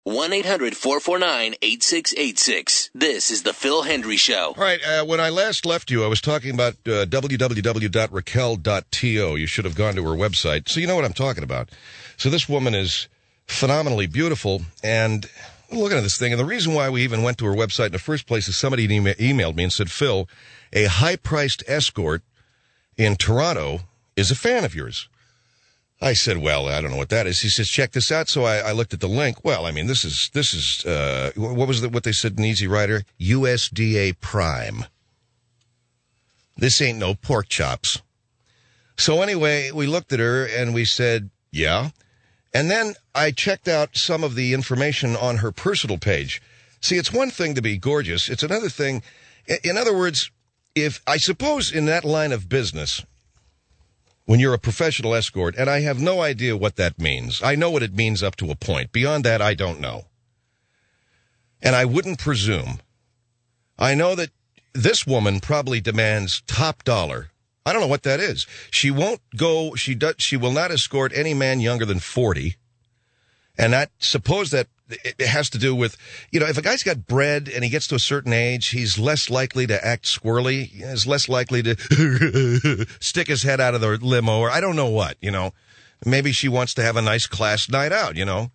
1-800-449-8686. This is the Phil Hendry Show. All right, when I last left you, I was talking about www.raquel.to. You should have gone to her website, so you know what I'm talking about. So this woman is phenomenally beautiful, and I'm looking at this thing, and the reason why we even went to her website in the first place is somebody emailed me and said, Phil, a high-priced escort in Toronto is a fan of yours. I said, well, I don't know what that is. He says, check this out. So I looked at the link. Well, I mean, this is what was what they said in Easy Rider? USDA Prime. This ain't no pork chops. So anyway, we looked at her and we said, yeah. And then I checked out some of the information on her personal page. See, it's one thing to be gorgeous. It's another thing. In other words, if I suppose in that line of business, when you're a professional escort, and I have no idea what that means. I know what it means up to a point. Beyond that, I don't know. And I wouldn't presume. I know that this woman probably demands top dollar. I don't know what that is. She won't go, she will not escort any man younger than 40. And I suppose that it has to do with, if a guy's got bread and he gets to a certain age, he's less likely to act squirrely. He's less likely to stick his head out of the limo, or I don't know what, Maybe she wants to have a nice class night out,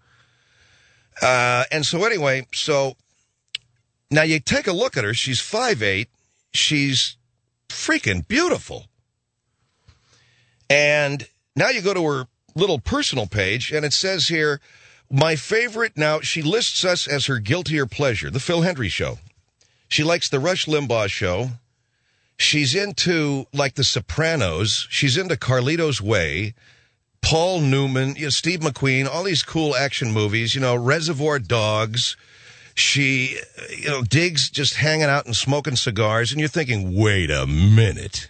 And so anyway, now you take a look at her. She's 5'8". She's freaking beautiful. And now you go to her little personal page, and it says here, my favorite, now she lists us as her guilty or pleasure, the Phil Hendry Show. She likes the Rush Limbaugh Show. She's into, like, The Sopranos. She's into Carlito's Way, Paul Newman, Steve McQueen, all these cool action movies, Reservoir Dogs. She, digs just hanging out and smoking cigars, and you're thinking, wait a minute.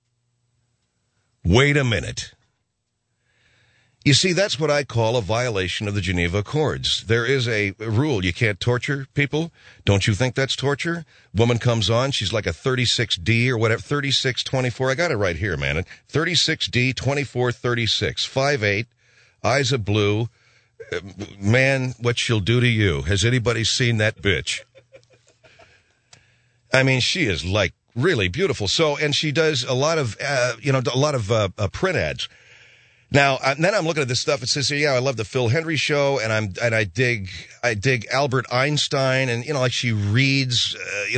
You see, that's what I call a violation of the Geneva Accords. There is a rule. You can't torture people. Don't you think that's torture? Woman comes on. She's like a 36D or whatever, 3624. I got it right here, man. 36D 2436, 5'8", eyes of blue. Man, what she'll do to you. Has anybody seen that bitch? I mean, she is like really beautiful. So, and she does a lot of, print ads. Now, then I'm looking at this stuff. It says here, I love the Phil Hendry Show, and I dig Albert Einstein, and she reads,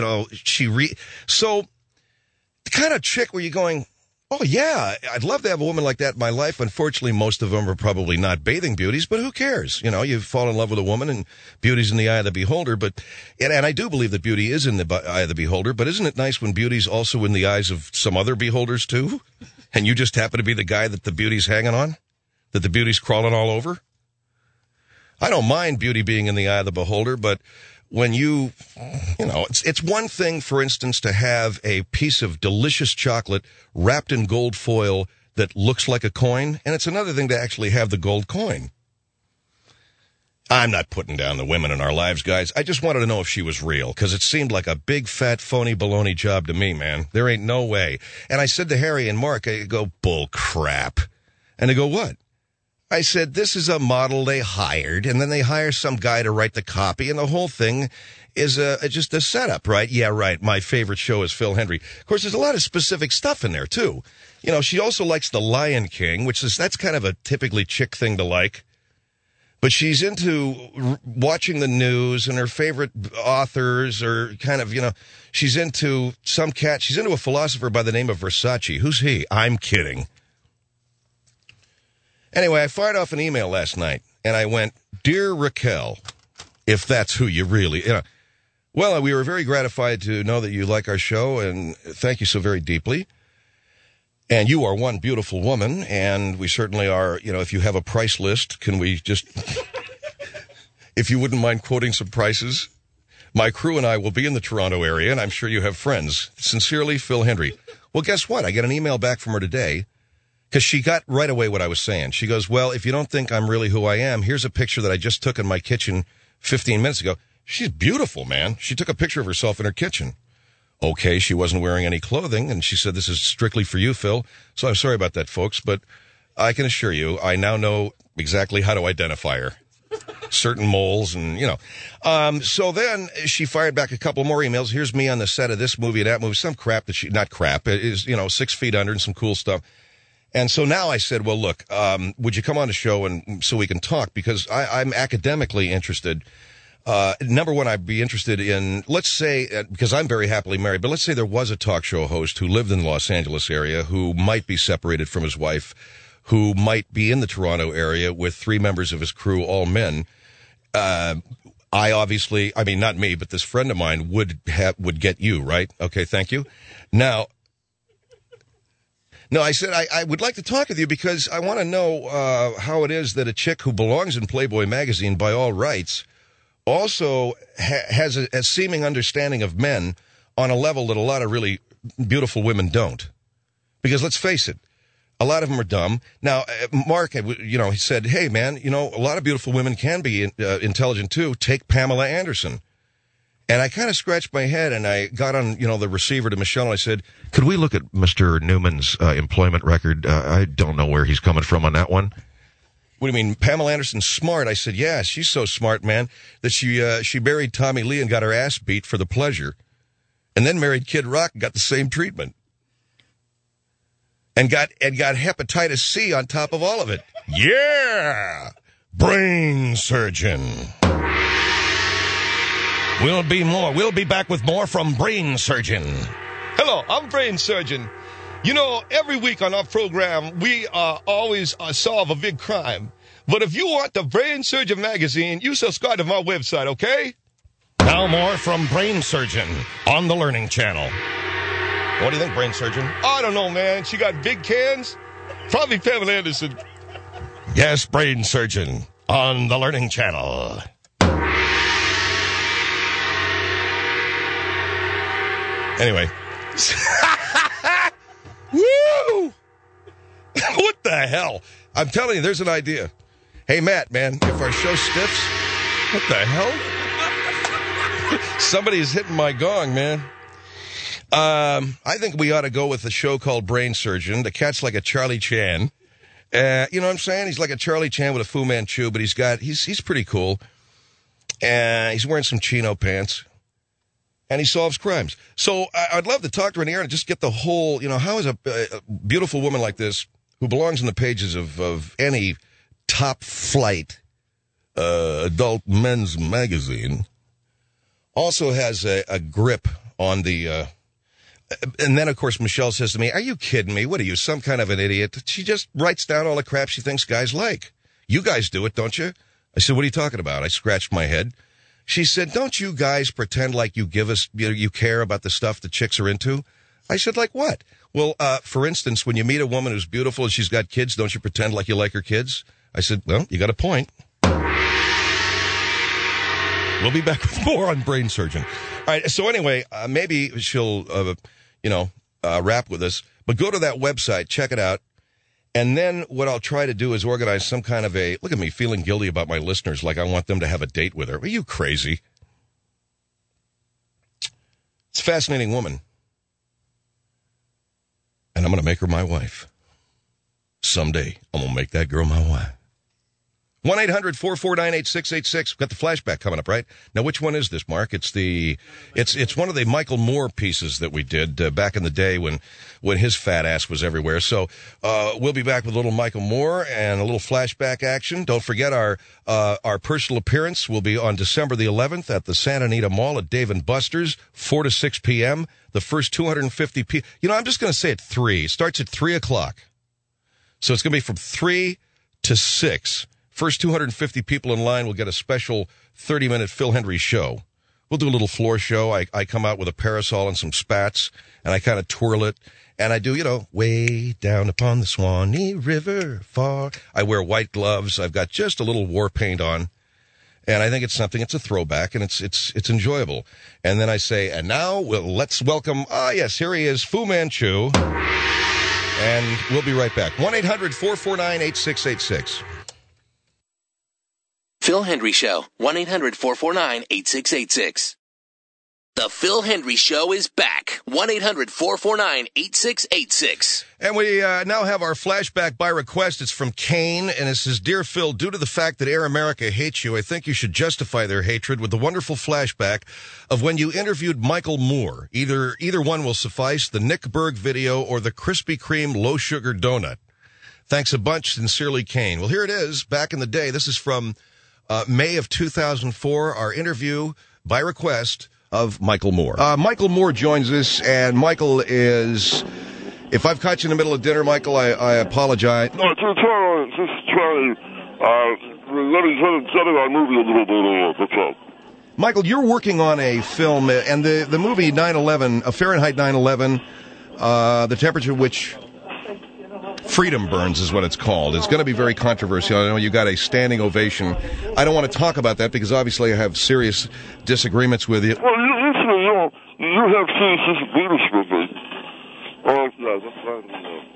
so the kind of chick where you're going, oh yeah, I'd love to have a woman like that in my life. Unfortunately, most of them are probably not bathing beauties, but who cares? You fall in love with a woman, and beauty's in the eye of the beholder. But and I do believe that beauty is in the eye of the beholder. But isn't it nice when beauty's also in the eyes of some other beholders too? And you just happen to be the guy that the beauty's hanging on? That the beauty's crawling all over? I don't mind beauty being in the eye of the beholder, but when it's one thing, for instance, to have a piece of delicious chocolate wrapped in gold foil that looks like a coin, and it's another thing to actually have the gold coin. I'm not putting down the women in our lives, guys. I just wanted to know if she was real, because it seemed like a big, fat, phony baloney job to me, man. There ain't no way. And I said to Harry and Mark, I go, bull crap. And they go, what? I said, this is a model they hired, and then they hire some guy to write the copy, and the whole thing is just a setup, right? Yeah, right. My favorite show is Phil Hendry. Of course, there's a lot of specific stuff in there, too. She also likes The Lion King, that's kind of a typically chick thing to like. But she's into watching the news, and her favorite authors are kind of, she's into she's into a philosopher by the name of Versace. Who's he? I'm kidding. Anyway, I fired off an email last night, and I went, Dear Raquel, if that's who you really, well, we were very gratified to know that you like our show, and thank you so very deeply. And you are one beautiful woman, and we certainly are, if you have a price list, can we just, if you wouldn't mind quoting some prices? My crew and I will be in the Toronto area, and I'm sure you have friends. Sincerely, Phil Hendry. Well, guess what? I get an email back from her today, because she got right away what I was saying. She goes, well, if you don't think I'm really who I am, here's a picture that I just took in my kitchen 15 minutes ago. She's beautiful, man. She took a picture of herself in her kitchen. Okay, she wasn't wearing any clothing, and she said, this is strictly for you, Phil. So I'm sorry about that, folks, but I can assure you, I now know exactly how to identify her. certain moles and, So then she fired back a couple more emails. Here's me on the set of this movie and that movie. Some crap that not crap. It is, 6 feet under and some cool stuff. And so now I said, well, look, would you come on the show and so we can talk? Because I'm academically interested. Number one, I'd be interested in, let's say, because I'm very happily married, but let's say there was a talk show host who lived in the Los Angeles area who might be separated from his wife, who might be in the Toronto area with 3 members of his crew, all men. Not me, but this friend of mine would get you, right? Okay, thank you. Now, no, I said I would like to talk with you because I want to know how it is that a chick who belongs in Playboy magazine by all rights also has a seeming understanding of men on a level that a lot of really beautiful women don't. Because let's face it, a lot of them are dumb. Now, Mark, he said, hey, man, a lot of beautiful women can be intelligent too. Take Pamela Anderson. And I kind of scratched my head and I got on, the receiver to Michelle and I said, could we look at Mr. Newman's employment record? I don't know where he's coming from on that one. What do you mean, Pamela Anderson's smart? I said, yeah, she's so smart, man, that she married Tommy Lee and got her ass beat for the pleasure. And then married Kid Rock and got the same treatment. And got hepatitis C on top of all of it. Yeah! Brain surgeon. We'll be back with more from Brain Surgeon. Hello, I'm Brain Surgeon. Every week on our program, we always solve a big crime. But if you want the Brain Surgeon magazine, you subscribe to my website, okay? Now more from Brain Surgeon on the Learning Channel. What do you think, Brain Surgeon? I don't know, man. She got big cans? Probably Pamela Anderson. Yes, Brain Surgeon on the Learning Channel. Anyway. Woo! What the hell? I'm telling you, there's an idea. Hey, Matt, man, if our show stiffs, what the hell? Somebody's hitting my gong, man. I think we ought to go with a show called Brain Surgeon. The cat's like a Charlie Chan. You know what I'm saying? He's like a Charlie Chan with a Fu Manchu, but he's pretty cool. And he's wearing some chino pants. And he solves crimes. So I'd love to talk to her in the air and just get the whole, how is a beautiful woman like this, who belongs in the pages of any top flight adult men's magazine, also has a grip on the, and then, of course, Michelle says to me, are you kidding me? What are you, some kind of an idiot? She just writes down all the crap she thinks guys like. You guys do it, don't you? I said, what are you talking about? I scratched my head. She said, don't you guys pretend like you give us, you care about the stuff the chicks are into? I said, like what? Well, for instance, when you meet a woman who's beautiful and she's got kids, don't you pretend like you like her kids? I said, well, you got a point. We'll be back with more on Brain Surgeon. All right, so anyway, maybe she'll, rap with us. But go to that website, check it out. And then what I'll try to do is organize some kind of look at me feeling guilty about my listeners, like I want them to have a date with her. Are you crazy? It's a fascinating woman. And I'm going to make her my wife. Someday, I'm going to make that girl my wife. 1-800-449-8686. Got the flashback coming up, right? Now, which one is this, Mark? It's one of the Michael Moore pieces that we did back in the day when his fat ass was everywhere. So, we'll be back with a little Michael Moore and a little flashback action. Don't forget our personal appearance will be on December the 11th at the Santa Anita Mall at Dave & Buster's, 4 to 6 p.m. The first 250 people. I'm just going to say at 3. It starts at 3 o'clock. So it's going to be from 3 to 6. First 250 people in line will get a special 30-minute Phil Hendrie show. We'll do a little floor show. I come out with a parasol and some spats, and I kind of twirl it. And I do, way down upon the Swanee River far. I wear white gloves. I've got just a little war paint on. And I think it's a throwback, and it's enjoyable. And then I say, and now let's welcome, yes, here he is, Fu Manchu. And we'll be right back. 1-800-449-8686. Phil Hendrie Show, 1-800-449-8686. The Phil Hendry Show is back. 1-800-449-8686. And we now have our flashback by request. It's from Kane, and it says, Dear Phil, due to the fact that Air America hates you, I think you should justify their hatred with the wonderful flashback of when you interviewed Michael Moore. Either one will suffice, the Nick Berg video or the Krispy Kreme low-sugar donut. Thanks a bunch. Sincerely, Kane. Well, here it is, back in the day. This is from May of 2004, our interview by request of Michael Moore. Michael Moore joins us, and Michael is... If I've caught you in the middle of dinner, Michael, I apologize. No, it's Charlie. Let me tell you our movie a little bit. That's all. Michael, you're working on a film, and the movie 9/11, Fahrenheit 9/11, the temperature at which freedom burns is what it's called. It's going to be very controversial. I know you got a standing ovation. I don't want to talk about that because obviously I have serious disagreements with you. Well, you have serious disagreements with me. Oh, yeah, that's right.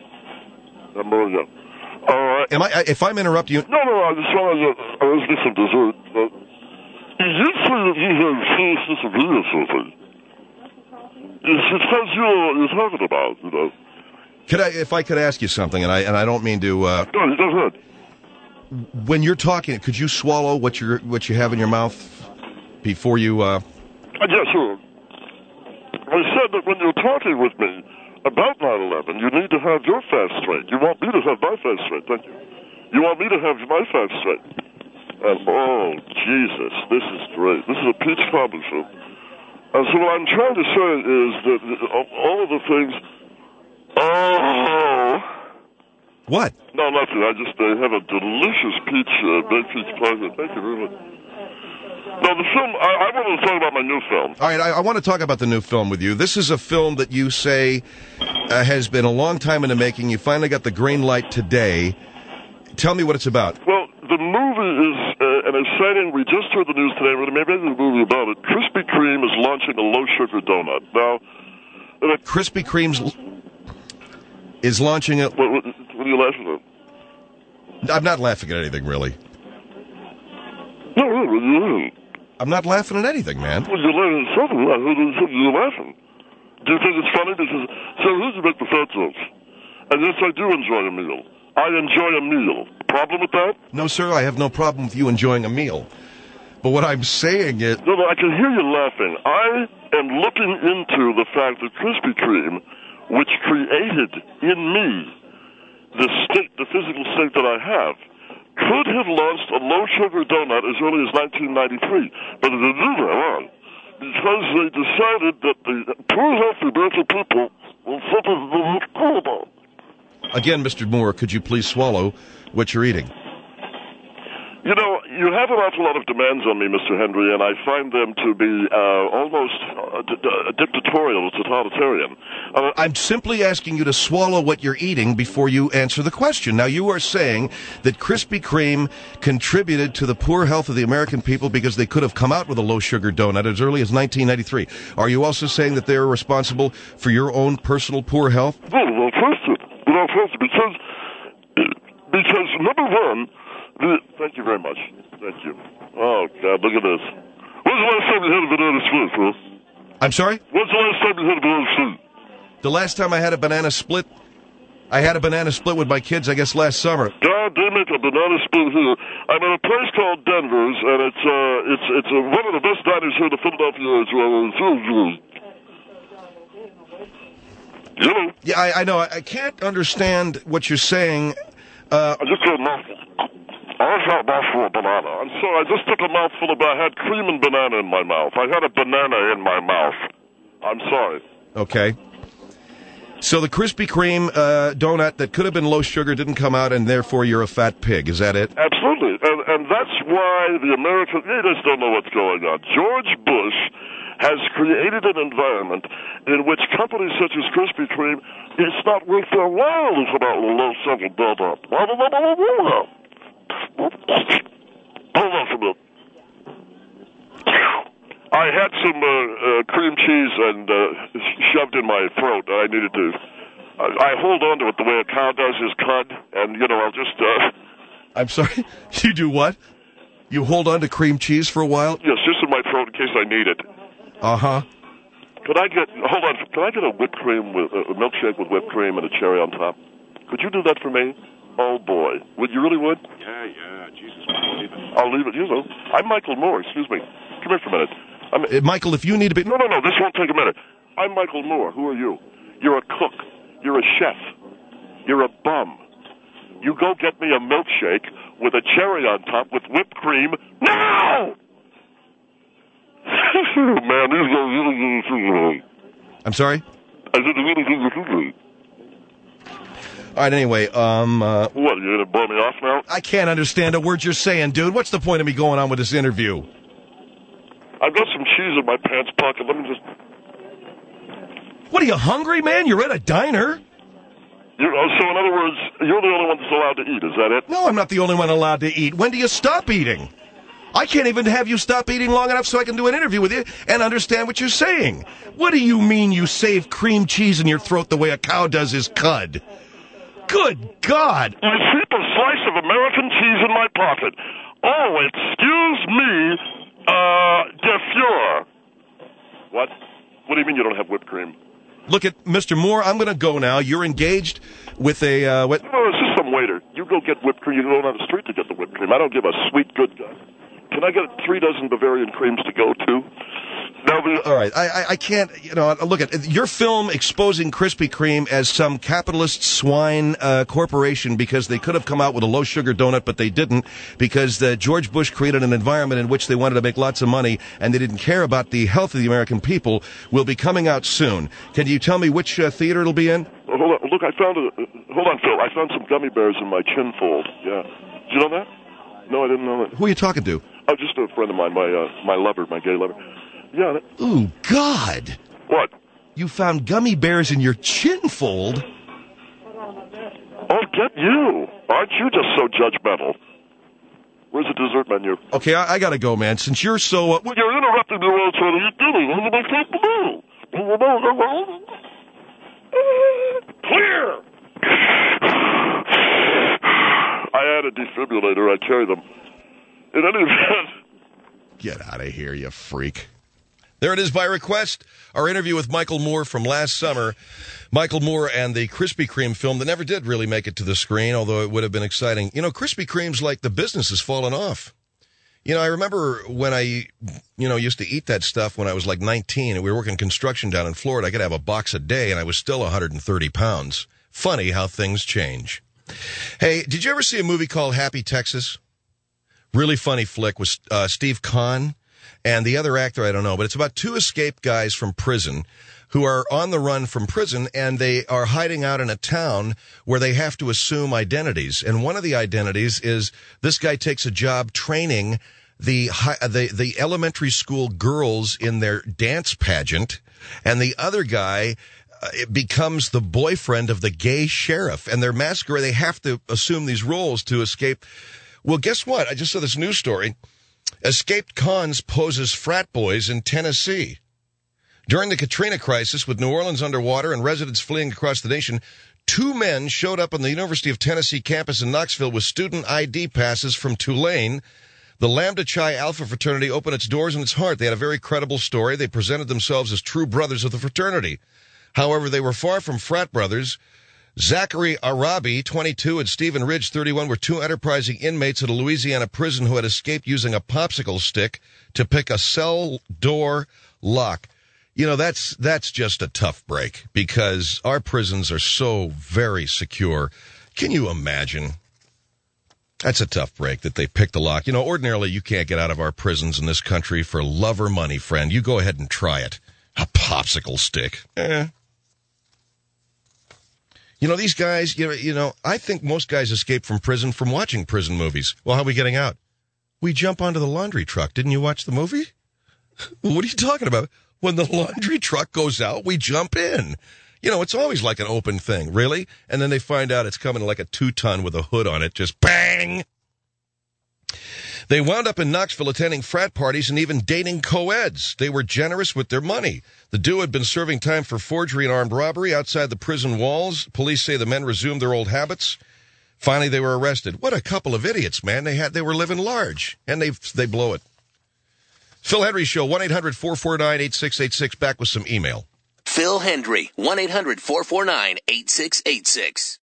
If I'm interrupting you... No, I just wanted to... I was getting some dessert, but... You say that you have serious disagreements with me. It's because you're talking about, you know. If I could ask you something, and I don't mean to... No, go ahead. When you're talking, could you swallow what you have in your mouth before you... Yeah, sure. I said that when you're talking with me about 9/11, you need to have your facts straight. You want me to have my facts straight, don't you? You want me to have my facts straight. And, oh, Jesus, this is great. This is a peach cobbler show. And so what I'm trying to say is that all of the things... Oh. What? No, nothing. I just have a delicious baked peach pie. Thank you very much. No, the film, I want to talk about my new film. All right, I want to talk about the new film with you. This is a film that you say has been a long time in the making. You finally got the green light today. Tell me what it's about. Well, the movie is an exciting, we just heard the news today, but maybe there's a movie about it. Krispy Kreme is launching a low-sugar donut. Now... Krispy Kreme's... is launching a... What are you laughing at? I'm not laughing at anything, really. No, really. I'm not laughing at anything, man. Well, you're laughing at something. I heard you're laughing. Do you think it's funny? Because, so who's to make the fat jokes? And yes, I do enjoy a meal. I enjoy a meal. Problem with that? No, sir, I have no problem with you enjoying a meal. But what I'm saying is... No, I can hear you laughing. I am looking into the fact that Krispy Kreme, which created in me the physical state that I have, could have launched a low-sugar donut as early as 1993. But it didn't do that, because they decided that the poor, healthy American people were something they were cool about. Again, Mr. Moore, could you please swallow what you're eating? You know, you have an awful lot of demands on me, Mr. Hendry, and I find them to be almost dictatorial, totalitarian. I'm simply asking you to swallow what you're eating before you answer the question. Now, you are saying that Krispy Kreme contributed to the poor health of the American people because they could have come out with a low-sugar donut as early as 1993. Are you also saying that they're responsible for your own personal poor health? Well, because number one... Thank you very much. Thank you. Oh, God, look at this. When's the last time you had a banana split, Phil? I'm sorry? When's the last time you had a banana split? The last time I had a banana split? I had a banana split with my kids, I guess, last summer. God, they make a banana split here. I'm at a place called Denver's, and it's one of the best diners here in the Philadelphia as well. You know? Yeah, I know. I can't understand what you're saying. I just had a mouthful. I just had a mouthful of banana. I'm sorry, I just took a mouthful of... I had cream and banana in my mouth. I had a banana in my mouth. I'm sorry. Okay. So the Krispy Kreme donut that could have been low sugar didn't come out, and therefore you're a fat pig. Is that it? Absolutely. And that's why the American... They just don't know what's going on. George Bush has created an environment in which companies such as Krispy Kreme, it's not worth their while to come out with a low-sugar donut. Hold on for a minute. I had some cream cheese and shoved in my throat. I needed to... I hold on to it the way a cow does his cud, and, you know, I'll just... I'm sorry? You do what? You hold on to cream cheese for a while? Yes, just in my throat in case I need it. Uh-huh. Can I get a whipped cream with a milkshake with whipped cream and a cherry on top? Could you do that for me? Oh boy, you really would? Yeah, Jesus, I'll leave it. You know, I'm Michael Moore. Excuse me. Come here for a minute. Michael, if you need to be... No, this won't take a minute. I'm Michael Moore. Who are you? You're a cook. You're a chef. You're a bum. You go get me a milkshake with a cherry on top with whipped cream now! Man, these guys really... I'm sorry? I said really... All right, anyway, What, you're going to blow me off now? I can't understand a word you're saying, dude. What's the point of me going on with this interview? I've got some cheese in my pants pocket. Let me just... What, are you hungry, man? You're at a diner? So, in other words, you're the only one that's allowed to eat. Is that it? No, I'm not the only one allowed to eat. When do you stop eating? I can't even have you stop eating long enough so I can do an interview with you and understand what you're saying. What do you mean you save cream cheese in your throat the way a cow does his cud? Good God! I keep a slice of American cheese in my pocket. Oh, excuse me, Defure. What? What do you mean you don't have whipped cream? Look at Mr. Moore. I'm going to go now. You're engaged with a what? No, it's just some waiter. You go get whipped cream. You go down the street to get the whipped cream. I don't give a sweet good guy. Can I get 3 dozen Bavarian creams to go to? All right, I can't, look at your film exposing Krispy Kreme as some capitalist swine corporation because they could have come out with a low-sugar donut, but they didn't because George Bush created an environment in which they wanted to make lots of money and they didn't care about the health of the American people will be coming out soon. Can you tell me which theater it'll be in? Hold on, look, hold on, Phil. I found some gummy bears in my chin fold. Yeah. Did you know that? No, I didn't know that. Who are you talking to? Oh, just a friend of mine, my lover, my gay lover. Yeah. Ooh, God. What? You found gummy bears in your chin fold? Oh, get you. Aren't you just so judgmental? Where's the dessert menu? Okay, I gotta go, man. Since you're so... Well, you're interrupting me while I'm trying to eat dinner. What am I supposed to do? Clear! I had a defibrillator. I carry them. In any event... Get out of here, you freak. There it is by request, our interview with Michael Moore from last summer. Michael Moore and the Krispy Kreme film that never did really make it to the screen, although it would have been exciting. Krispy Kreme's like the business has fallen off. I remember when I, used to eat that stuff when I was like 19 and we were working construction down in Florida. I could have a box a day and I was still 130 pounds. Funny how things change. Hey, did you ever see a movie called Happy Texas? Really funny flick with Steve Kahn. And the other actor, I don't know, but it's about 2 escaped guys from prison who are on the run from prison, and they are hiding out in a town where they have to assume identities. And one of the identities is this guy takes a job training the elementary school girls in their dance pageant, and the other guy becomes the boyfriend of the gay sheriff. And they're masquerading. They have to assume these roles to escape. Well, guess what? I just saw this news story. Escaped cons pose as frat boys in Tennessee. During the Katrina crisis, with New Orleans underwater and residents fleeing across the nation, 2 men showed up on the University of Tennessee campus in Knoxville with student ID passes from Tulane. The Lambda Chi Alpha fraternity opened its doors and its heart. They had a very credible story. They presented themselves as true brothers of the fraternity. However, they were far from frat brothers. Zachary Arabi, 22, and Stephen Ridge, 31, were 2 enterprising inmates at a Louisiana prison who had escaped using a popsicle stick to pick a cell door lock. That's just a tough break because our prisons are so very secure. Can you imagine? That's a tough break that they picked the lock. Ordinarily you can't get out of our prisons in this country for love or money, friend. You go ahead and try it. A popsicle stick. These guys, I think most guys escape from prison from watching prison movies. Well, how are we getting out? We jump onto the laundry truck. Didn't you watch the movie? What are you talking about? When the laundry truck goes out, we jump in. It's always like an open thing, really? And then they find out it's coming like a 2-ton with a hood on it, just bang! They wound up in Knoxville attending frat parties and even dating co-eds. They were generous with their money. The duo had been serving time for forgery and armed robbery outside the prison walls. Police say the men resumed their old habits. Finally, they were arrested. What a couple of idiots, man. They were living large, and they blow it. Phil Hendry Show, 1-800-449-8686. Back with some email. Phil Hendry, 1-800-449-8686.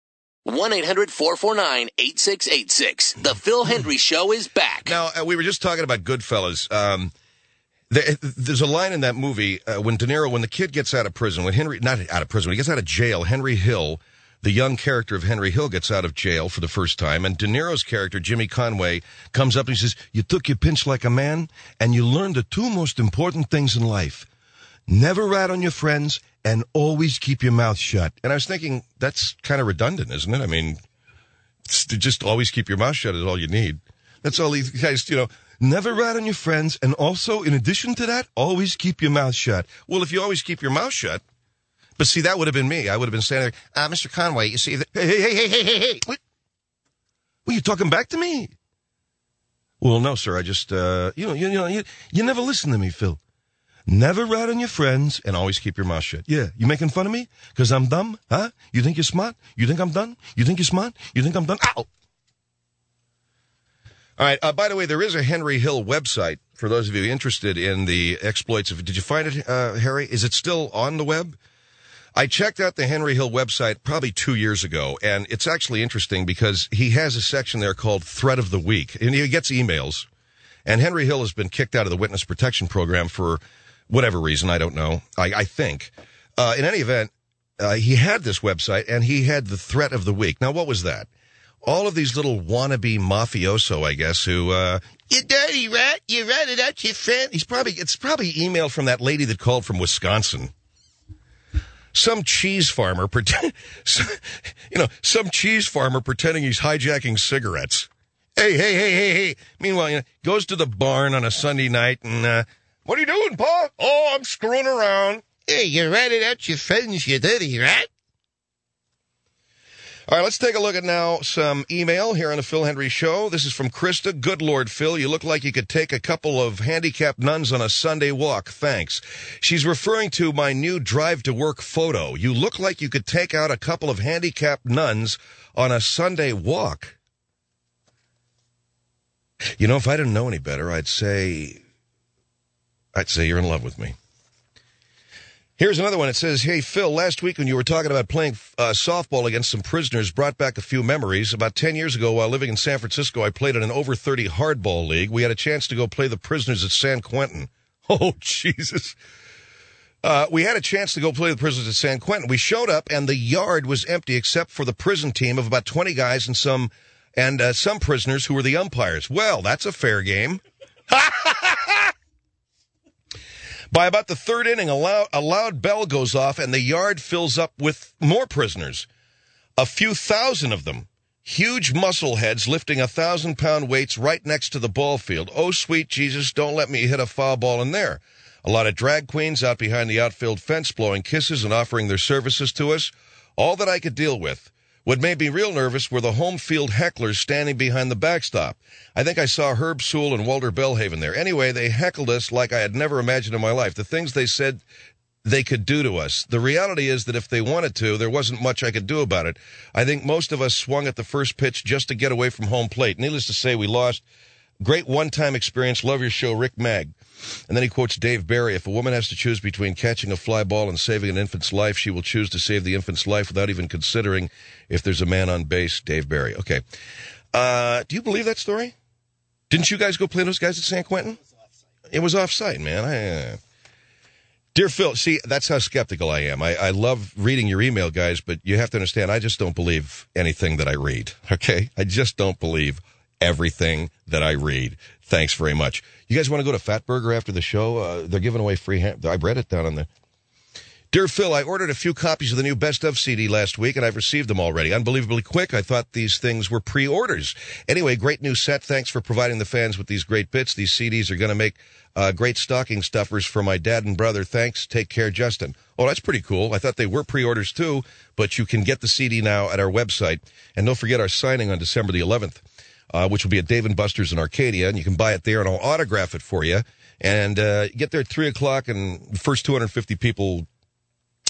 1-800-449-8686. The Phil Hendry Show is back. Now, we were just talking about Goodfellas. There's a line in that movie when De Niro, when the kid gets out of prison, when he gets out of jail, Henry Hill, the young character of Henry Hill, gets out of jail for the first time, and De Niro's character, Jimmy Conway, comes up and he says, "You took your pinch like a man, and you learned the two most important things in life. Never rat on your friends, and always keep your mouth shut." And I was thinking, that's kind of redundant, isn't it? I mean, just always keep your mouth shut is all you need. That's all these guys, never rat on your friends, and also, in addition to that, always keep your mouth shut. Well, if you always keep your mouth shut, but see, that would have been me. I would have been standing there, Mr. Conway, you see, hey. What? Were you talking back to me? Well, no, sir, I just, you never listen to me, Phil. Never rat on your friends, and always keep your mouth shut. Yeah, you making fun of me? Because I'm dumb? Huh? You think you're smart? You think I'm dumb? You think you're smart? You think I'm dumb? Ow! All right, by the way, there is a Henry Hill website for those of you interested in the exploits of... Did you find it, Harry? Is it still on the web? I checked out the Henry Hill website probably 2 years ago, and it's actually interesting because he has a section there called Threat of the Week, and he gets emails. And Henry Hill has been kicked out of the Witness Protection Program for whatever reason, I don't know, I think. In any event, he had this website, and he had the Threat of the Week. Now, what was that? All of these little wannabe mafioso, I guess, who, you dirty rat, you ratted out your friend. It's probably email from that lady that called from Wisconsin. Some cheese farmer some cheese farmer pretending he's hijacking cigarettes. Hey. Meanwhile, goes to the barn on a Sunday night and, what are you doing, Pa? Oh, I'm screwing around. Hey, you ratted out your friends, you dirty rat. All right, let's take a look at now some email here on the Phil Hendry Show. This is from Krista. Good Lord, Phil, you look like you could take a couple of handicapped nuns on a Sunday walk. Thanks. She's referring to my new drive-to-work photo. You look like you could take out a couple of handicapped nuns on a Sunday walk. If I didn't know any better, I'd say you're in love with me. Here's another one. It says, hey, Phil, last week when you were talking about playing softball against some prisoners brought back a few memories. About 10 years ago, while living in San Francisco, I played in an over-30 hardball league. We had a chance to go play the prisoners at San Quentin. Oh, Jesus. We had a chance to go play the prisoners at San Quentin. We showed up, and the yard was empty except for the prison team of about 20 guys and some prisoners who were the umpires. Well, that's a fair game. By about the third inning, a loud bell goes off, and the yard fills up with more prisoners. A few thousand of them. Huge muscle heads lifting 1,000-pound weights right next to the ball field. Oh, sweet Jesus, don't let me hit a foul ball in there. A lot of drag queens out behind the outfield fence blowing kisses and offering their services to us. All that I could deal with. What made me real nervous were the home field hecklers standing behind the backstop. I think I saw Herb Sewell and Walter Bellhaven there. Anyway, they heckled us like I had never imagined in my life. The things they said they could do to us. The reality is that if they wanted to, there wasn't much I could do about it. I think most of us swung at the first pitch just to get away from home plate. Needless to say, we lost. Great one-time experience. Love your show, Rick Mag. And then he quotes Dave Barry. If a woman has to choose between catching a fly ball and saving an infant's life, she will choose to save the infant's life without even considering if there's a man on base. Dave Barry. Okay. Do you believe that story? Didn't you guys go play those guys at San Quentin? It was off-site, man. Dear Phil, see, that's how skeptical I am. I love reading your email, guys, but you have to understand, I just don't believe anything that I read, okay? I just don't believe everything that I read. Thanks very much. You guys want to go to Fatburger after the show? They're giving away free I read it down on the... Dear Phil, I ordered a few copies of the new Best Of CD last week, and I've received them already. Unbelievably quick. I thought these things were pre-orders. Anyway, great new set. Thanks for providing the fans with these great bits. These CDs are going to make great stocking stuffers for my dad and brother. Thanks. Take care, Justin. Oh, that's pretty cool. I thought they were pre-orders, too, but you can get the CD now at our website. And don't forget our signing on December the 11th. Which will be at Dave & Buster's in Arcadia, and you can buy it there, and I'll autograph it for you. And get there at 3 o'clock, and the first 250 people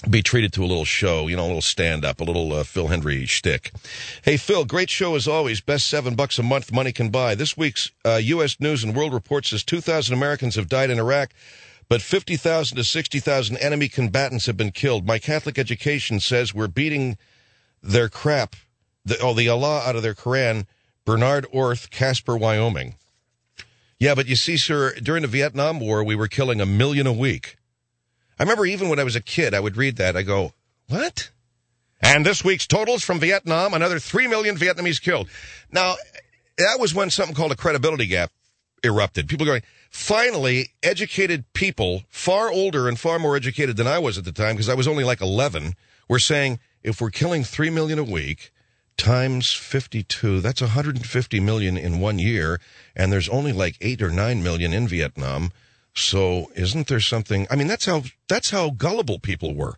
be treated to a little show, a little stand-up, a little Phil Hendry shtick. Hey, Phil, great show as always. Best $7 a month money can buy. This week's U.S. News and World Report says 2,000 Americans have died in Iraq, but 50,000 to 60,000 enemy combatants have been killed. My Catholic education says we're beating their crap, the Allah out of their Quran. Bernard Orth, Casper, Wyoming. Yeah, but you see, sir, during the Vietnam War, we were killing 1 million a week. I remember even when I was a kid, I would read that. I go, what? And this week's totals from Vietnam, another 3 million Vietnamese killed. Now, that was when something called a credibility gap erupted. People going, finally, educated people, far older and far more educated than I was at the time, because I was only like 11, were saying, if we're killing 3 million a week, times 52, that's 150 million in 1 year, and there's only like 8 or 9 million in Vietnam. So isn't there something? I mean, that's how gullible people were.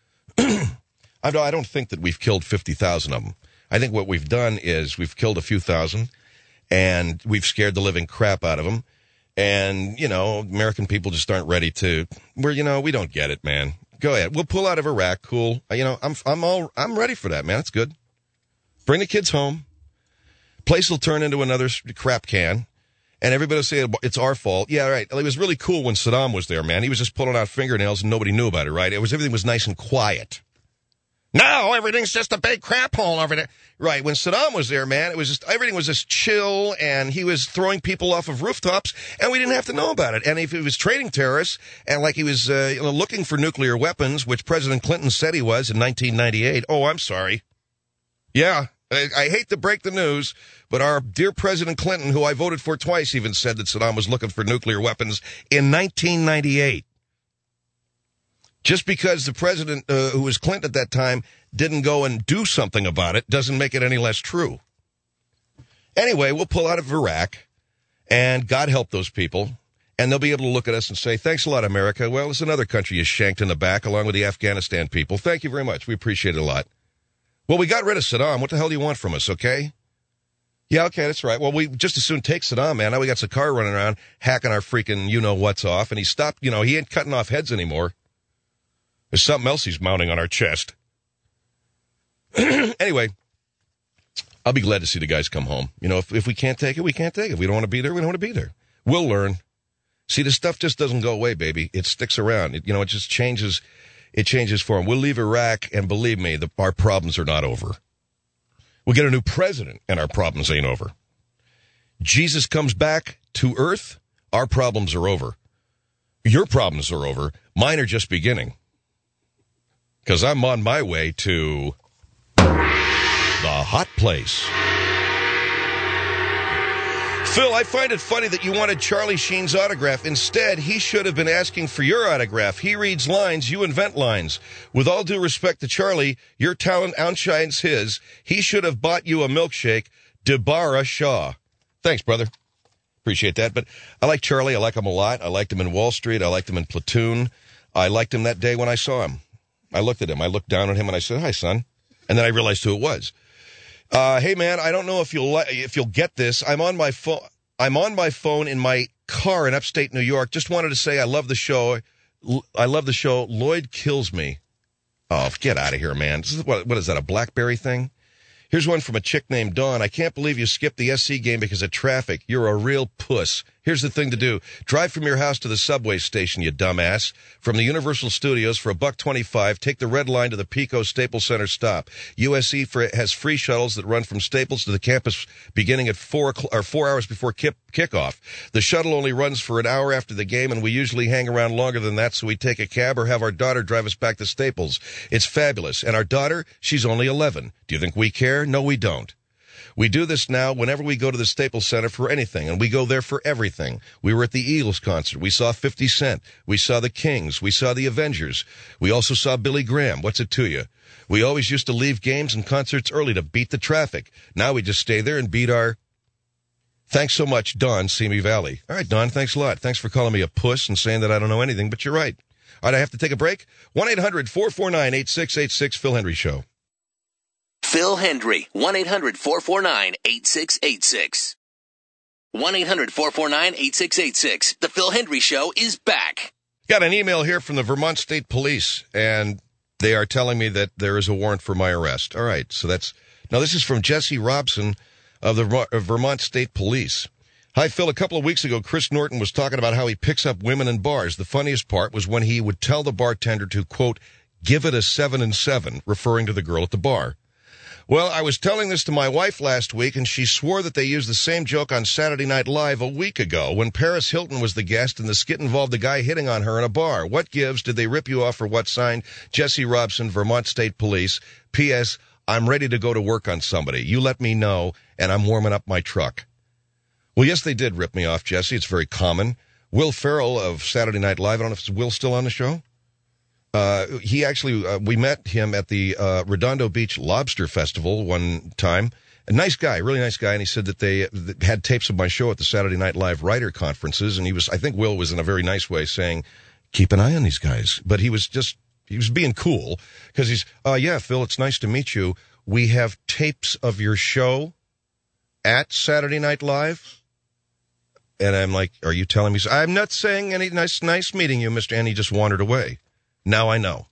I don't think that we've killed 50,000 of them. I think what we've done is we've killed a few thousand, and we've scared the living crap out of them. And, American people just aren't ready to, we don't get it, man. Go ahead. We'll pull out of Iraq. Cool. I'm ready for that, man. That's good. Bring the kids home. Place will turn into another crap can. And everybody will say it's our fault. Yeah, right. It was really cool when Saddam was there, man. He was just pulling out fingernails and nobody knew about it, right? Everything was nice and quiet. Now everything's just a big crap hole over there. Right. When Saddam was there, man, everything was just chill, and he was throwing people off of rooftops, and we didn't have to know about it. And if he was trading terrorists, and like he was looking for nuclear weapons, which President Clinton said he was in 1998. Oh, I'm sorry. Yeah. I hate to break the news, but our dear President Clinton, who I voted for twice, even said that Saddam was looking for nuclear weapons in 1998. Just because the president, who was Clinton at that time, didn't go and do something about it doesn't make it any less true. Anyway, we'll pull out of Iraq, and God help those people, and they'll be able to look at us and say, thanks a lot, America. Well, it's another country you shanked in the back, along with the Afghanistan people. Thank you very much. We appreciate it a lot. Well, we got rid of Saddam. What the hell do you want from us, okay? Yeah, okay, that's right. Well, we just as soon take Saddam, man. Now we got Sakar running around hacking our freaking you-know-what's off, and he stopped, he ain't cutting off heads anymore. There's something else he's mounting on our chest. Anyway, I'll be glad to see the guys come home. If we can't take it, we can't take it. If we don't want to be there, we don't want to be there. We'll learn. See, this stuff just doesn't go away, baby. It sticks around. It just changes. It changes form. We'll leave Iraq, and believe me, our problems are not over. We'll get a new president, and our problems ain't over. Jesus comes back to earth, our problems are over. Your problems are over. Mine are just beginning. Because I'm on my way to the hot place. Phil, I find it funny that you wanted Charlie Sheen's autograph. Instead, he should have been asking for your autograph. He reads lines, you invent lines. With all due respect to Charlie, your talent outshines his. He should have bought you a milkshake. Deborah Shaw. Thanks, brother. Appreciate that. But I like Charlie. I like him a lot. I liked him in Wall Street. I liked him in Platoon. I liked him that day when I saw him. I looked at him. I looked down at him and I said, hi, son. And then I realized who it was. Hey, man, I don't know if you'll get this. I'm on my phone in my car in upstate New York. Just wanted to say I love the show. I love the show. Lloyd kills me. Oh, get out of here, man. This is what is that, a BlackBerry thing? Here's one from a chick named Dawn. I can't believe you skipped the SC game because of traffic. You're a real puss. Here's the thing to do. Drive from your house to the subway station, you dumbass. From the Universal Studios for $1.25, take the red line to the Pico Staples Center stop. USC has free shuttles that run from Staples to the campus beginning at 4 hours before kickoff. The shuttle only runs for an hour after the game, and we usually hang around longer than that, so we take a cab or have our daughter drive us back to Staples. It's fabulous. And our daughter, she's only 11. Do you think we care? No, we don't. We do this now whenever we go to the Staples Center for anything, and we go there for everything. We were at the Eagles concert. We saw 50 Cent. We saw the Kings. We saw the Avengers. We also saw Billy Graham. What's it to you? We always used to leave games and concerts early to beat the traffic. Now we just stay there and beat our... Thanks so much, Don, Simi Valley. All right, Don, thanks a lot. Thanks for calling me a puss and saying that I don't know anything, but you're right. All right, I have to take a break. 1-800-449-8686, Phil Hendry Show. Phil Hendry, 1-800-449-8686. 1-800-449-8686. The Phil Hendry Show is back. Got an email here from the Vermont State Police, and They are telling me that there is a warrant for my arrest. All right, so now this is from Jesse Robson of the Vermont State Police. Hi, Phil. A couple of weeks ago, Chris Norton was talking about how he picks up women in bars. The funniest part was when he would tell the bartender to, quote, give it a 7 and 7, referring to the girl at the bar. Well, I was telling this to my wife last week, and she swore that they used the same joke on Saturday Night Live a week ago when Paris Hilton was the guest and the skit involved a guy hitting on her in a bar. What gives? Did they rip you off for what? Signed, Jesse Robson, Vermont State Police. P.S. I'm ready to go to work on somebody. You let me know, and I'm warming up my truck. Well, yes, they did rip me off, Jesse. It's very common. Will Ferrell of Saturday Night Live, I don't know if Will's still on the show. He actually, we met him at the Redondo Beach Lobster Festival one time. A nice guy, really nice guy, and he said that they had tapes of my show at the Saturday Night Live writer conferences, and I think Will was in a very nice way saying, keep an eye on these guys. But he was being cool, because yeah, Phil, it's nice to meet you. We have tapes of your show at Saturday Night Live. And I'm like, are you telling me? I'm not saying any nice meeting you, Mr. And he just wandered away. Now I know.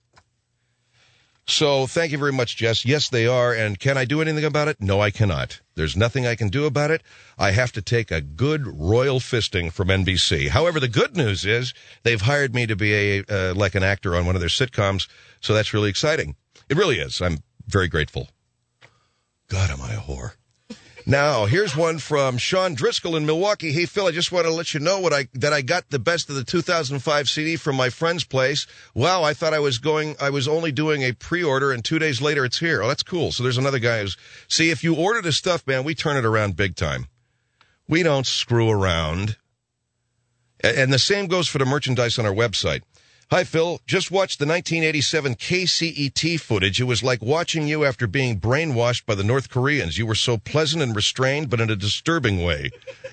So thank you very much, Jess. Yes, they are. And can I do anything about it? No, I cannot. There's nothing I can do about it. I have to take a good royal fisting from NBC. However, the good news is they've hired me to be like an actor on one of their sitcoms. So that's really exciting. It really is. I'm very grateful. God, am I a whore. Now, here's one from Sean Driscoll in Milwaukee. Hey, Phil, I just want to let you know that I got the best of the 2005 CD from my friend's place. Wow, I thought I was only doing a pre-order, and 2 days later it's here. Oh, that's cool. So there's another guy see, if you order the stuff, man, we turn it around big time. We don't screw around. And the same goes for the merchandise on our website. Hi, Phil. Just watched the 1987 KCET footage. It was like watching you after being brainwashed by the North Koreans. You were so pleasant and restrained, but in a disturbing way.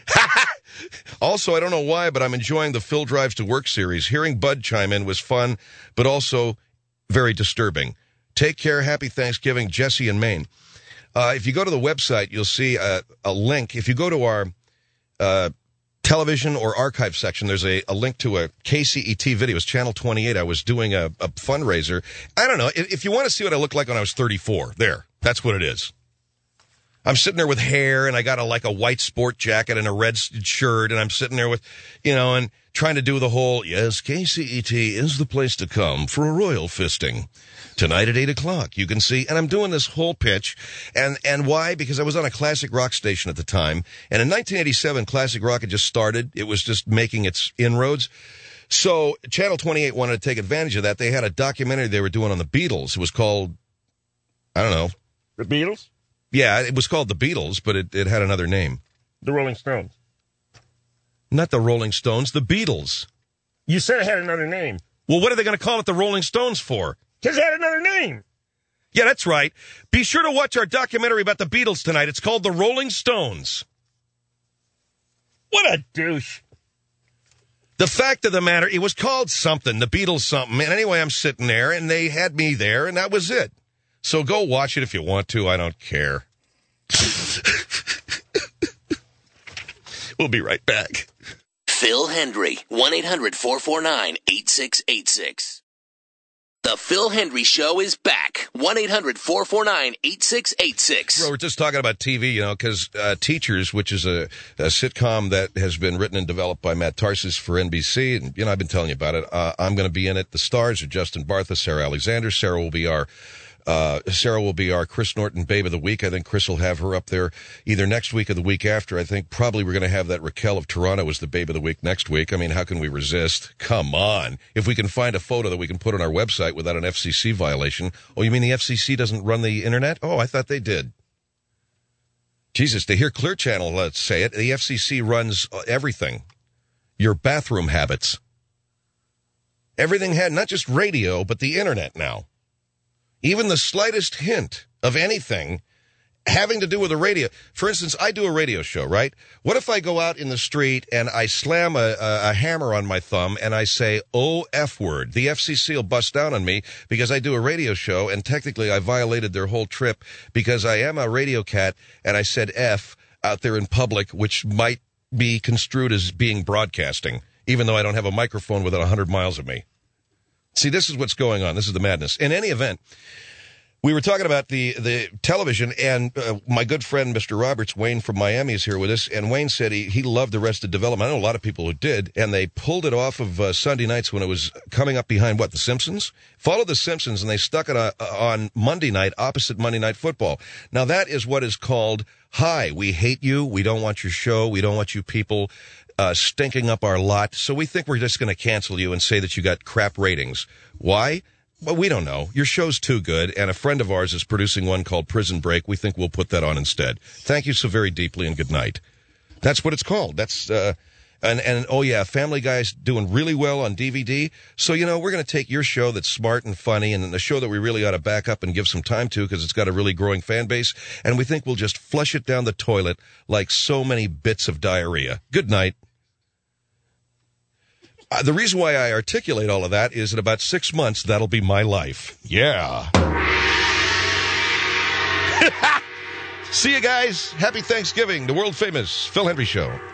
Also, I don't know why, but I'm enjoying the Phil Drives to Work series. Hearing Bud chime in was fun, but also very disturbing. Take care. Happy Thanksgiving, Jesse in Maine. If you go to the website, you'll see a link. If you go to our television or archive section, there's a link to a KCET video. It's Channel 28. I was doing a fundraiser. I don't know. If you want to see what I looked like when I was 34, that's what it is. I'm sitting there with hair, and I got a white sport jacket and a red shirt, and I'm sitting there with, and trying to do the whole, yes, KCET is the place to come for a royal fisting. Tonight at 8 o'clock, you can see, and I'm doing this whole pitch, and why? Because I was on a classic rock station at the time, and in 1987, classic rock had just started. It was just making its inroads. So Channel 28 wanted to take advantage of that. They had a documentary they were doing on the Beatles. It was called, I don't know. The Beatles? Yeah, it was called The Beatles, but it had another name. The Rolling Stones. Not the Rolling Stones, the Beatles. You said it had another name. Well, what are they going to call it the Rolling Stones for? Because it had another name. Yeah, that's right. Be sure to watch our documentary about the Beatles tonight. It's called The Rolling Stones. What a douche. The fact of the matter, it was called something, the Beatles something. And anyway, I'm sitting there, and they had me there, and that was it. So go watch it if you want to. I don't care. We'll be right back. Phil Hendry, 1-800-449-8686. The Phil Hendry Show is back. 1-800-449-8686. Well, we're just talking about TV, because Teachers, which is a sitcom that has been written and developed by Matt Tarsis for NBC, and, I've been telling you about it. I'm going to be in it. The stars are Justin Bartha, Sarah Alexander. Sarah will be our Chris Norton Babe of the Week. I think Chris will have her up there either next week or the week after. I think probably we're going to have that Raquel of Toronto as the Babe of the Week next week. I mean, how can we resist? Come on. If we can find a photo that we can put on our website without an FCC violation. Oh, you mean the FCC doesn't run the internet? Oh, I thought they did. Jesus, to hear Clear Channel, let's say it, the FCC runs everything. Your bathroom habits. Everything had not just radio, but the internet now. Even the slightest hint of anything having to do with the radio. For instance, I do a radio show, right? What if I go out in the street and I slam a hammer on my thumb and I say, oh, F word? The FCC will bust down on me because I do a radio show, and technically I violated their whole trip because I am a radio cat and I said F out there in public, which might be construed as being broadcasting, even though I don't have a microphone within 100 miles of me. See, this is what's going on. This is the madness. In any event, we were talking about the television, and my good friend, Mr. Roberts, Wayne from Miami, is here with us, and Wayne said he loved Arrested Development. I know a lot of people who did, and they pulled it off of Sunday nights when it was coming up behind, The Simpsons? Followed The Simpsons, and they stuck it on Monday night, opposite Monday Night Football. Now, that is what is called, hi, we hate you, we don't want your show, we don't want you people stinking up our lot, so we think we're just going to cancel you and say that you got crap ratings. Why? Well, we don't know. Your show's too good, and a friend of ours is producing one called Prison Break. We think we'll put that on instead. Thank you so very deeply, and good night. That's what it's called. That's, and oh yeah, Family Guy's doing really well on DVD. So, we're going to take your show that's smart and funny, and the show that we really ought to back up and give some time to because it's got a really growing fan base, and we think we'll just flush it down the toilet like so many bits of diarrhea. Good night. The reason why I articulate all of that is in about 6 months, that'll be my life. Yeah. See you guys. Happy Thanksgiving. The world famous Phil Hendry Show.